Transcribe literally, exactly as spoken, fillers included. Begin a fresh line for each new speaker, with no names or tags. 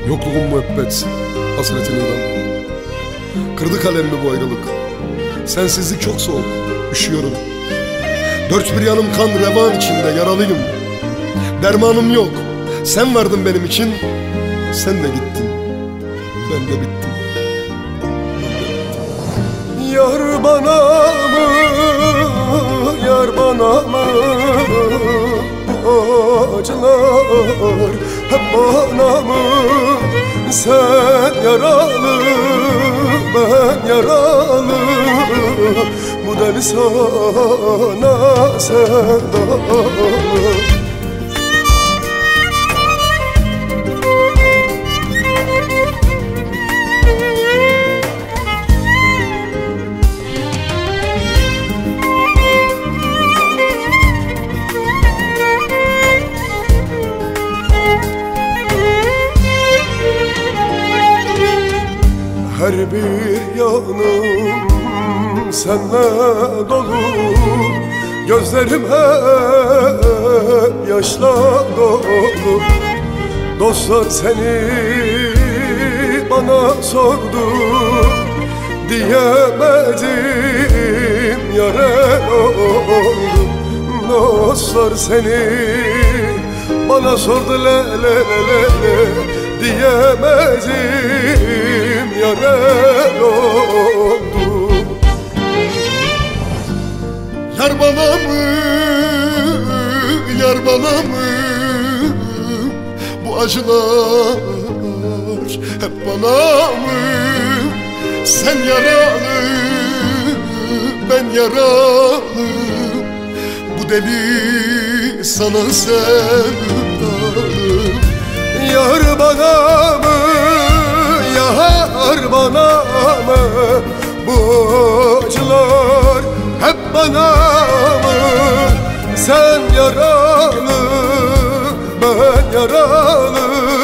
Yokluğun müebbet, hasretin idam. Kırdı kalemimi bu ayrılık. Sensizlik çok soğuk, üşüyorum. Dört bir yanım kan revan içinde, yaralıyım. Dermanım yok, sen vardın benim için. Sen de gittin, ben de bittim.
Yar bana mı, yar bana mı, bu acılar hep bana mı? Sen yaralı, ben yaralı, bu deli sana sevdalı. Her bir yanım senle dolu, gözlerim hep yaşla dolu. Dostlar seni bana sordu, diyemedim yaren oldu. Dostlar seni bana sordu, le le le le, diyemedim yaren oldu.
Yar bana mı, yar bana mı, bu acılar hep bana mı? Sen yaralı, ben yaralı, bu deli sana sevdalı.
Yar bana mı, yar bana mı, bu acılar hep bana mı? Sen yaralı, ben yaralı,